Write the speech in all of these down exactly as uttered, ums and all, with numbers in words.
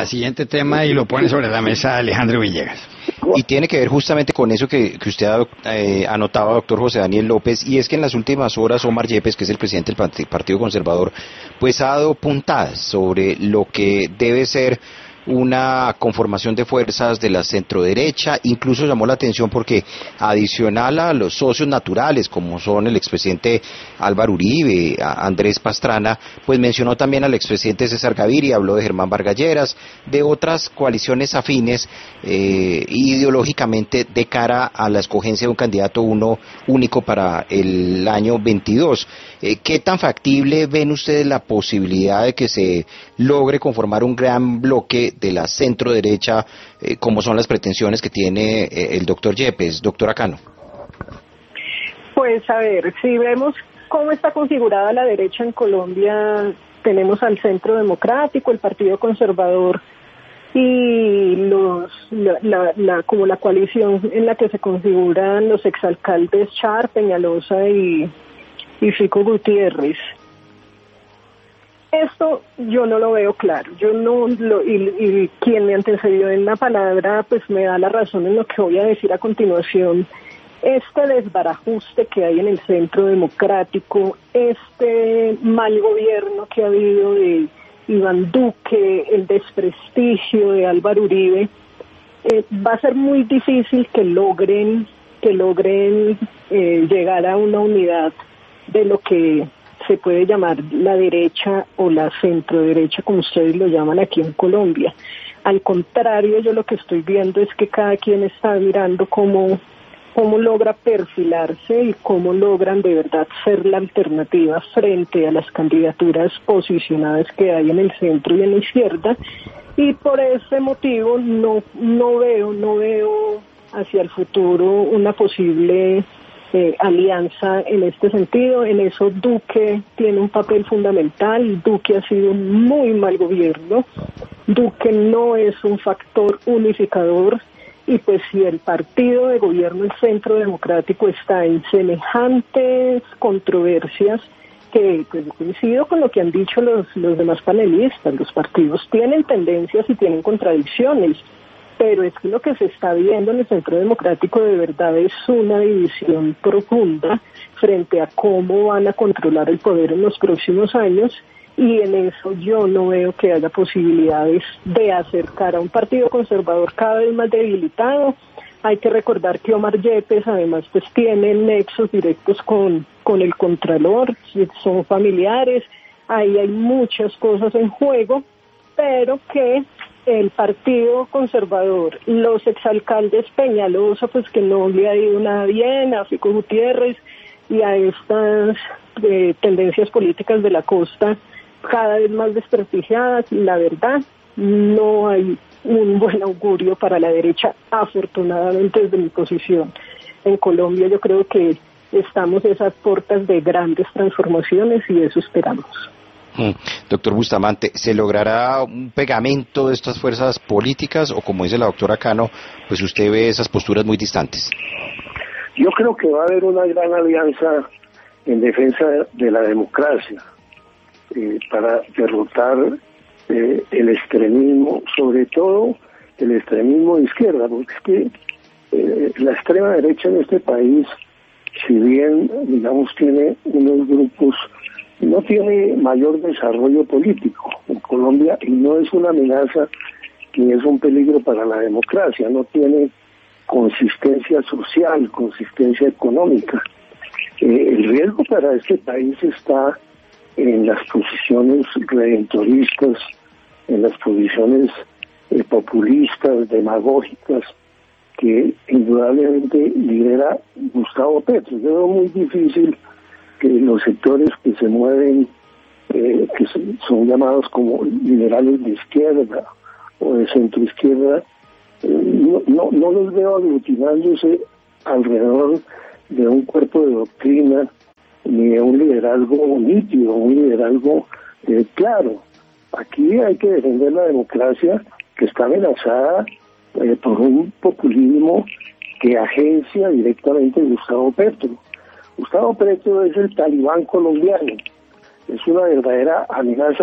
al siguiente tema y lo pone sobre la mesa Alejandro Villegas. Y tiene que ver justamente con eso que, que usted ha eh, anotado, doctor José Daniel López, y es que en las últimas horas Omar Yepes, que es el presidente del Partido Conservador, pues ha dado puntadas sobre lo que debe ser una conformación de fuerzas de la centroderecha. Incluso llamó la atención porque adicional a los socios naturales como son el expresidente Álvaro Uribe, Andrés Pastrana, pues mencionó también al expresidente César Gaviria, habló de Germán Vargas Lleras, de otras coaliciones afines eh, ideológicamente de cara a la escogencia de un candidato uno único para el año veintidós. Eh, ¿Qué tan factible ven ustedes la posibilidad de que se logre conformar un gran bloque de la centro derecha, eh, como son las pretensiones que tiene eh, el doctor Yepes, doctora Cano? Pues a ver, si vemos cómo está configurada la derecha en Colombia, tenemos al Centro Democrático, el Partido Conservador y los la, la, la como la coalición en la que se configuran los exalcaldes Char, Peñalosa y, y Fico Gutiérrez. Esto yo no lo veo claro, yo no lo, y, y quien me antecedió en la palabra pues me da la razón en lo que voy a decir a continuación. Este desbarajuste que hay en el Centro Democrático, este mal gobierno que ha habido de Iván Duque, el desprestigio de Álvaro Uribe, eh, va a ser muy difícil que logren que logren eh, llegar a una unidad de lo que se puede llamar la derecha o la centroderecha, como ustedes lo llaman aquí en Colombia. Al contrario, yo lo que estoy viendo es que cada quien está mirando cómo, cómo logra perfilarse y cómo logran de verdad ser la alternativa frente a las candidaturas posicionadas que hay en el centro y en la izquierda, y por ese motivo no, no veo, no veo hacia el futuro una posible Eh, alianza en este sentido. En eso Duque tiene un papel fundamental. Duque ha sido un muy mal gobierno. Duque no es un factor unificador, y pues si el partido de gobierno, el Centro Democrático, está en semejantes controversias, que pues coincido con lo que han dicho los, los demás panelistas, los partidos tienen tendencias y tienen contradicciones, pero es que lo que se está viendo en el Centro Democrático de verdad es una división profunda frente a cómo van a controlar el poder en los próximos años, y en eso yo no veo que haya posibilidades de acercar a un partido conservador cada vez más debilitado. Hay que recordar que Omar Yepes además pues tiene nexos directos con, con el Contralor, son familiares, ahí hay muchas cosas en juego, pero que el Partido Conservador, los exalcaldes Peñalosa, pues que no le ha ido nada bien, a Fico Gutiérrez y a estas eh, tendencias políticas de la costa cada vez más desprestigiadas, la verdad, no hay un buen augurio para la derecha, afortunadamente desde mi posición. En Colombia yo creo que estamos a esas puertas de grandes transformaciones y eso esperamos. Hmm. Doctor Bustamante, ¿se logrará un pegamento de estas fuerzas políticas o, como dice la doctora Cano, pues usted ve esas posturas muy distantes? Yo creo que va a haber una gran alianza en defensa de la democracia eh, para derrotar eh, el extremismo, sobre todo el extremismo de izquierda, porque es que eh, la extrema derecha en este país, si bien, digamos, tiene unos grupos, no tiene mayor desarrollo político en Colombia y no es una amenaza ni es un peligro para la democracia, no tiene consistencia social, consistencia económica. Eh, el riesgo para este país está en las posiciones redentoristas, en las posiciones eh, populistas, demagógicas, que indudablemente lidera Gustavo Petro. Yo veo muy difícil que los sectores que se mueven, eh, que son, son llamados como liberales de izquierda o de centro izquierda, eh, no, no, no los veo aglutinándose alrededor de un cuerpo de doctrina ni de un liderazgo nítido, un liderazgo eh, claro. Aquí hay que defender la democracia, que está amenazada eh, por un populismo que agencia directamente a Gustavo Petro. Gustavo Petro es el talibán colombiano, es una verdadera amenaza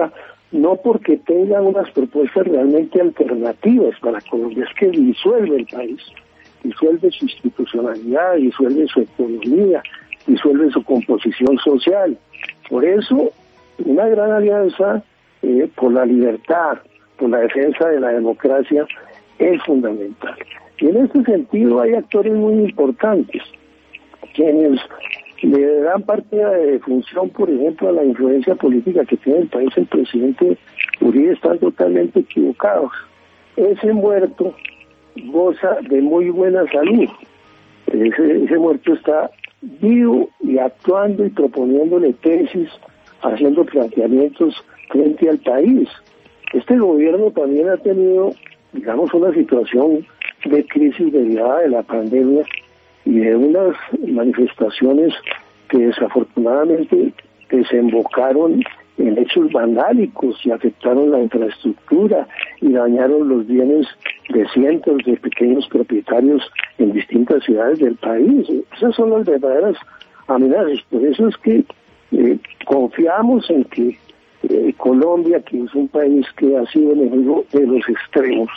no porque tenga unas propuestas realmente alternativas para Colombia, es que disuelve el país, disuelve su institucionalidad, disuelve su economía, disuelve su composición social. Por eso, una gran alianza eh, por la libertad, por la defensa de la democracia, es fundamental. Y en este sentido hay actores muy importantes, quienes le dan partida de función, por ejemplo, a la influencia política que tiene el país el presidente Uribe, están totalmente equivocados. Ese muerto goza de muy buena salud. Ese, ese muerto está vivo y actuando y proponiéndole tesis, haciendo planteamientos frente al país. Este gobierno también ha tenido, digamos, una situación de crisis derivada de la pandemia y de unas manifestaciones que desafortunadamente desembocaron en hechos vandálicos y afectaron la infraestructura y dañaron los bienes de cientos de pequeños propietarios en distintas ciudades del país. Esas son las verdaderas amenazas. Por eso es que eh, confiamos en que eh, Colombia, que es un país que ha sido enemigo de los extremos,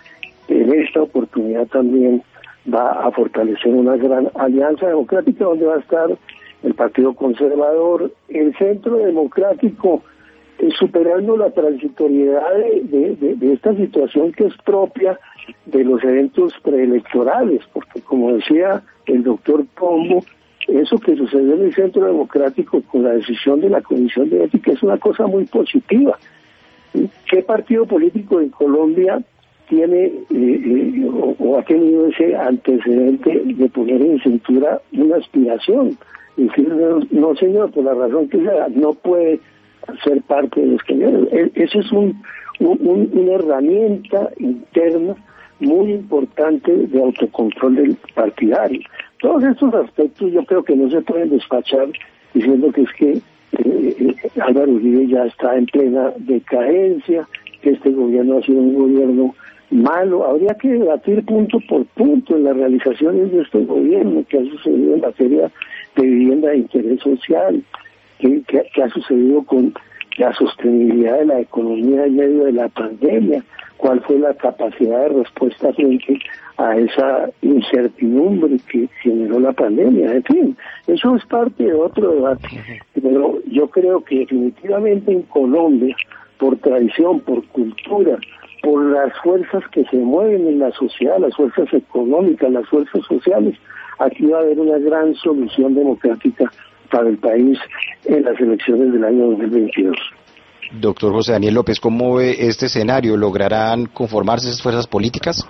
en esta oportunidad también va a fortalecer una gran alianza democrática donde va a estar el Partido Conservador, el Centro Democrático, eh, superando la transitoriedad de, de, de, de esta situación que es propia de los eventos preelectorales, porque como decía el doctor Pombo, eso que sucedió en el Centro Democrático con la decisión de la Comisión de Ética es una cosa muy positiva. ¿Qué partido político en Colombia tiene eh, eh, o, o ha tenido ese antecedente de poner en cintura una aspiración? Y decir, no, no señor, por la razón que sea, no puede ser parte de los que... Esa es un, un, una herramienta interna muy importante de autocontrol del partidario. Todos estos aspectos yo creo que no se pueden despachar diciendo que es que eh, Álvaro Uribe ya está en plena decadencia, que este gobierno ha sido un gobierno malo. Habría que debatir punto por punto en las realizaciones de este gobierno, que ha sucedido en materia de vivienda de interés social, que, que, que ha sucedido con la sostenibilidad de la economía en medio de la pandemia, cuál fue la capacidad de respuesta frente a esa incertidumbre que generó la pandemia. En fin, eso es parte de otro debate. Pero yo creo que definitivamente en Colombia, por tradición, por cultura, por las fuerzas que se mueven en la sociedad, las fuerzas económicas, las fuerzas sociales, aquí va a haber una gran solución democrática para el país en las elecciones del año dos mil veintidós. Doctor José Daniel López, ¿cómo ve este escenario? ¿Lograrán conformarse esas fuerzas políticas?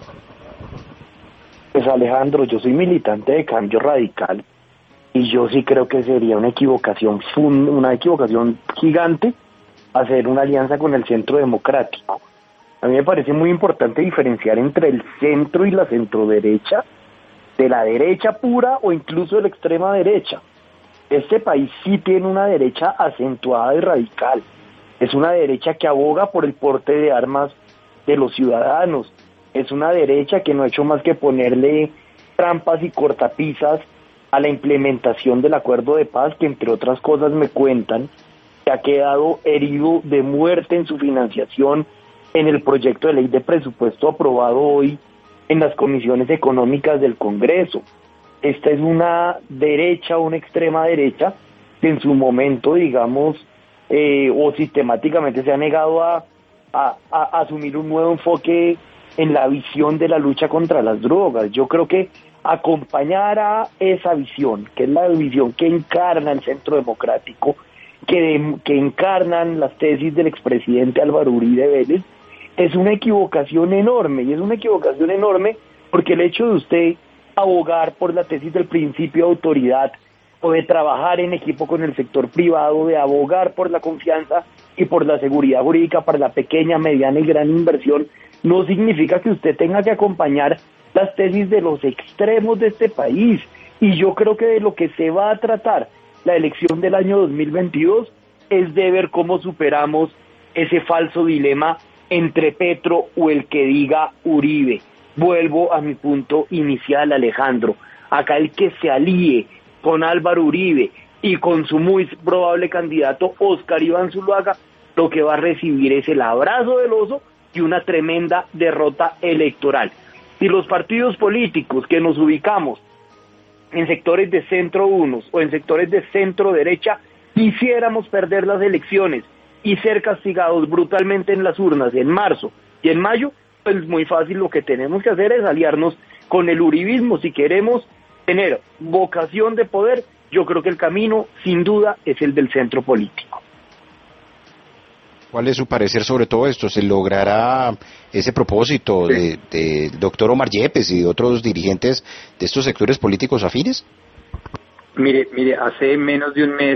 Pues Alejandro, yo soy militante de Cambio Radical y yo sí creo que sería una equivocación, una equivocación gigante hacer una alianza con el Centro Democrático. A mí me parece muy importante diferenciar entre el centro y la centroderecha, de la derecha pura o incluso de la extrema derecha. Este país sí tiene una derecha acentuada y radical. Es una derecha que aboga por el porte de armas de los ciudadanos. Es una derecha que no ha hecho más que ponerle trampas y cortapisas a la implementación del acuerdo de paz, que entre otras cosas me cuentan que ha quedado herido de muerte en su financiación en el proyecto de ley de presupuesto aprobado hoy en las comisiones económicas del Congreso. Esta es una derecha, una extrema derecha, que en su momento, digamos, eh, o sistemáticamente se ha negado a, a, a asumir un nuevo enfoque en la visión de la lucha contra las drogas. Yo creo que acompañar a esa visión, que es la visión que encarna el Centro Democrático, que, de, que encarnan las tesis del expresidente Álvaro Uribe Vélez, es una equivocación enorme, y es una equivocación enorme porque el hecho de usted abogar por la tesis del principio de autoridad o de trabajar en equipo con el sector privado, de abogar por la confianza y por la seguridad jurídica para la pequeña, mediana y gran inversión, no significa que usted tenga que acompañar las tesis de los extremos de este país. Y yo creo que de lo que se va a tratar la elección del año dos mil veintidós es de ver cómo superamos ese falso dilema entre Petro o el que diga Uribe. Vuelvo a mi punto inicial, Alejandro. Acá el que se alíe con Álvaro Uribe y con su muy probable candidato Óscar Iván Zuluaga lo que va a recibir es el abrazo del oso y una tremenda derrota electoral. Si los partidos políticos que nos ubicamos en sectores de centro unos o en sectores de centro derecha quisiéramos perder las elecciones y ser castigados brutalmente en las urnas en marzo y en mayo, pues muy fácil, lo que tenemos que hacer es aliarnos con el uribismo. Si queremos tener vocación de poder, yo creo que el camino sin duda es el del centro político. ¿Cuál es su parecer sobre todo esto? ¿Se logrará ese propósito sí. de, de doctor Omar Yepes y de otros dirigentes de estos sectores políticos afines? Mire, mire, hace menos de un mes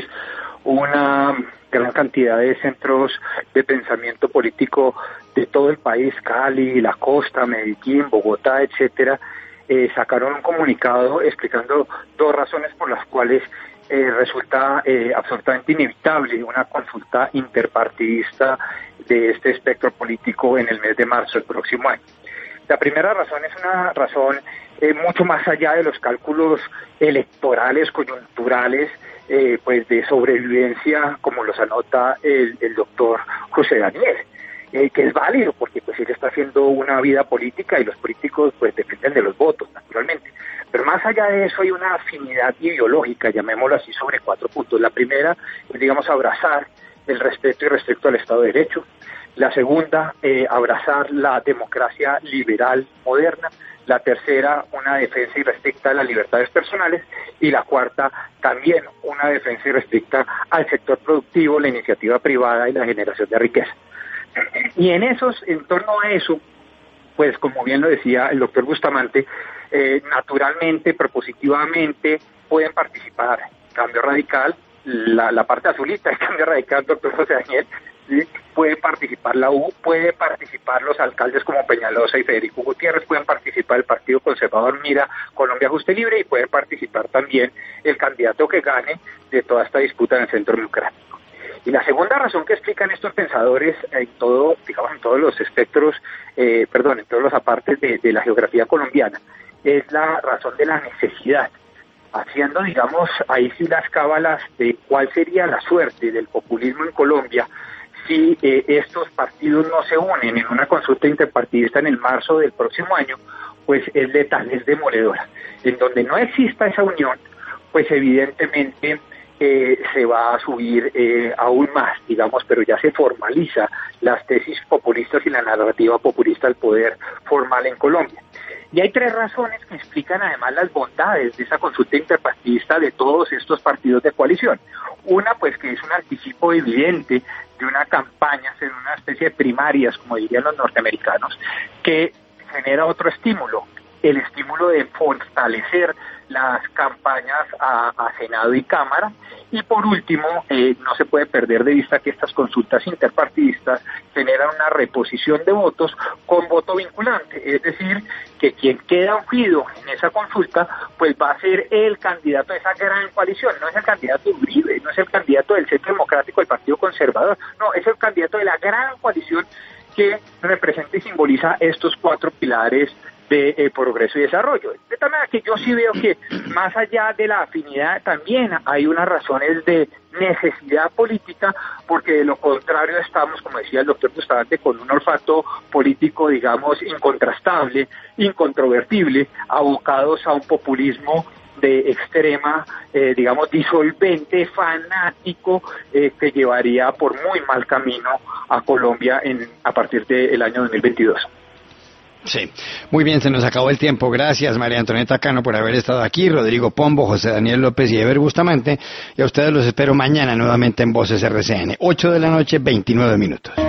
una gran cantidad de centros de pensamiento político de todo el país, Cali, la costa, Medellín, Bogotá, etcétera, eh, sacaron un comunicado explicando dos razones por las cuales Eh, resulta eh, absolutamente inevitable una consulta interpartidista de este espectro político en el mes de marzo del próximo año. La primera razón es una razón eh, mucho más allá de los cálculos electorales, coyunturales, eh, pues de sobrevivencia, como los anota el, el doctor José Daniel, eh, que es válido porque pues él está haciendo una vida política y los políticos pues dependen de los votos, naturalmente. Pero más allá de eso hay una afinidad ideológica, llamémoslo así, sobre cuatro puntos. La primera es, digamos, abrazar el respeto irrestricto al Estado de Derecho. La segunda, eh, abrazar la democracia liberal moderna. La tercera, una defensa irrestricta de las libertades personales. Y la cuarta, también una defensa irrestricta al sector productivo, la iniciativa privada y la generación de riqueza. Y en esos, en torno a eso, pues como bien lo decía el doctor Bustamante, eh, naturalmente, propositivamente, pueden participar Cambio Radical, la, la parte azulita de Cambio Radical, doctor José Daniel, ¿sí? Puede participar la U, puede participar los alcaldes como Peñalosa y Federico Gutiérrez, pueden participar el Partido Conservador Mira, Colombia Justa y Libre, y puede participar también el candidato que gane de toda esta disputa en el Centro Democrático. Y la segunda razón que explican estos pensadores en todo, digamos, en todos los espectros, eh, perdón, en todos los apartes de, de la geografía colombiana, es la razón de la necesidad, haciendo, digamos, ahí sí las cábalas de cuál sería la suerte del populismo en Colombia si eh, estos partidos no se unen en una consulta interpartidista en el marzo del próximo año, pues es letal, es demoledora. En donde no exista esa unión, pues evidentemente Eh, se va a subir eh, aún más, digamos, pero ya se formaliza las tesis populistas y la narrativa populista al poder formal en Colombia. Y hay tres razones que explican además las bondades de esa consulta interpartidista de todos estos partidos de coalición. Una, pues que es un anticipo evidente de una campaña, en una especie de primarias, como dirían los norteamericanos, que genera otro estímulo, el estímulo de fortalecer las campañas a, a Senado y Cámara. Y por último, eh, no se puede perder de vista que estas consultas interpartidistas generan una reposición de votos con voto vinculante, es decir, que quien queda ungido en esa consulta, pues va a ser el candidato de esa gran coalición, no es el candidato de Uribe, no es el candidato del Centro Democrático del Partido Conservador, no, es el candidato de la gran coalición que representa y simboliza estos cuatro pilares de eh, progreso y desarrollo. De tal manera que yo sí veo que más allá de la afinidad también hay unas razones de necesidad política, porque de lo contrario estamos, como decía el doctor Bustamante, con un olfato político, digamos, incontrastable, incontrovertible, abocados a un populismo de extrema, eh, digamos, disolvente, fanático, eh, que llevaría por muy mal camino a Colombia en, a partir del año dos mil veintidós. Sí, muy bien, se nos acabó el tiempo. Gracias, María Antonieta Cano, por haber estado aquí, Rodrigo Pombo, José Daniel López y Eber Bustamante, y a ustedes los espero mañana nuevamente en Voces R C N, ocho de la noche, veintinueve minutos.